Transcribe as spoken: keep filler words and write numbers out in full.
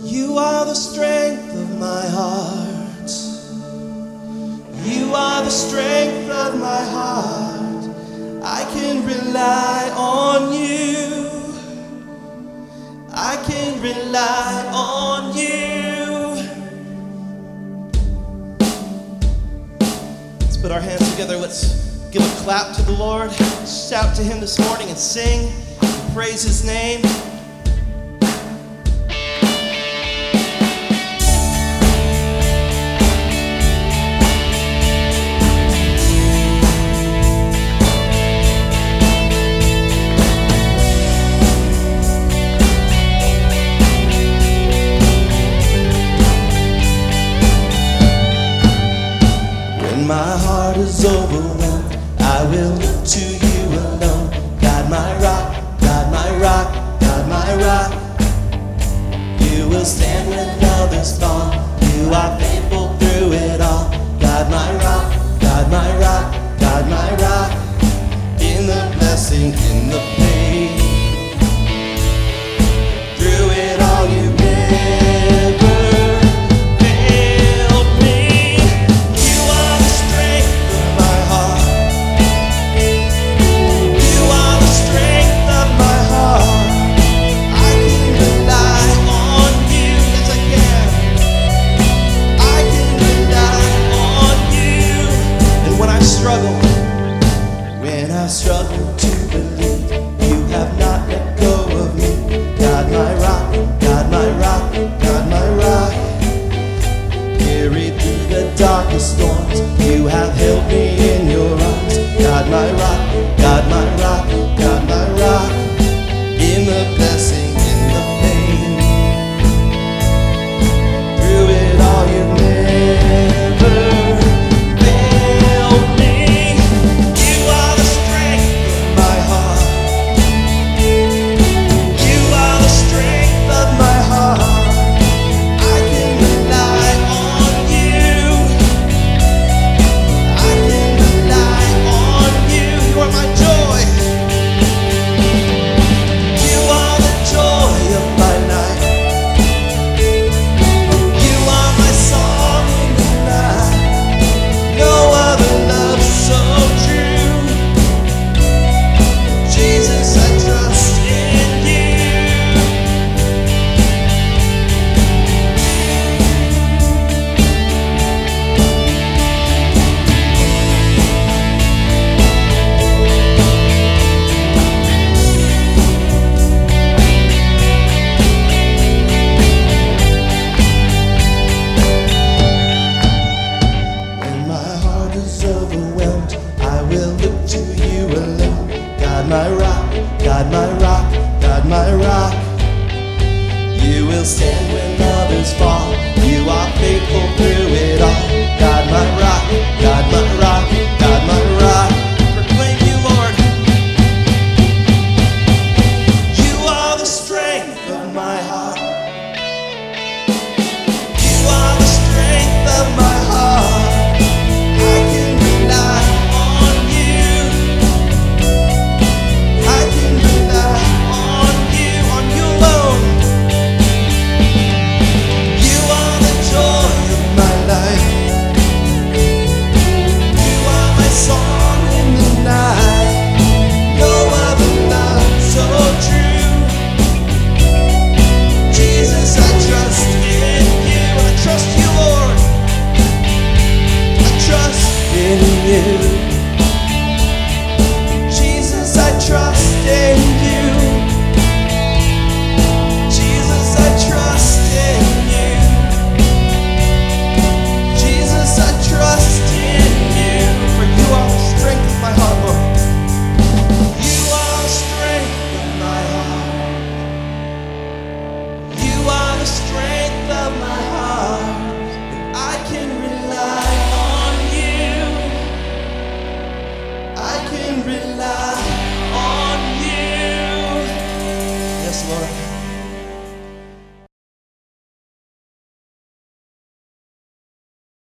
You are the strength of my heart. You are the strength of my heart. I can rely on you. I can rely on you. Let's put our hands together. Let's give a clap to the Lord. Shout to him this morning and sing and praise his name. When my heart is overwhelmed, I will look to you alone. God my rock, God my rock, God my rock. You will stand when others fall. You are faithful through it all. God my rock, God my rock, God my rock. In the blessing, in the pain, through it all you never failed me. You are the strength of my heart. You are the strength of my heart. I can rely on you. Yes, I can. I can rely on you. And when I struggle, when I struggle to believe, you have not let go of me. God my rock, God my rock, God my rock. Carried through the darkest storms, you have held me in your arms. God my rock, God my rock, God my rock. In the blessing, in the pain, through it all you've never failed me. You are the strength of my heart. You are the strength of my heart. I can rely on you. I can rely on you. You are my joy. You are the joy of my life. You are my song in the night. No other love so true. Jesus, I trust in you. When my heart is overwhelmed, I will look to you alone. God my rock, God my rock, God my rock. You will stand when others fall. You are faithful through it all. God my rock, God my rock, God my rock. Proclaim you, Lord. You are the strength of my heart.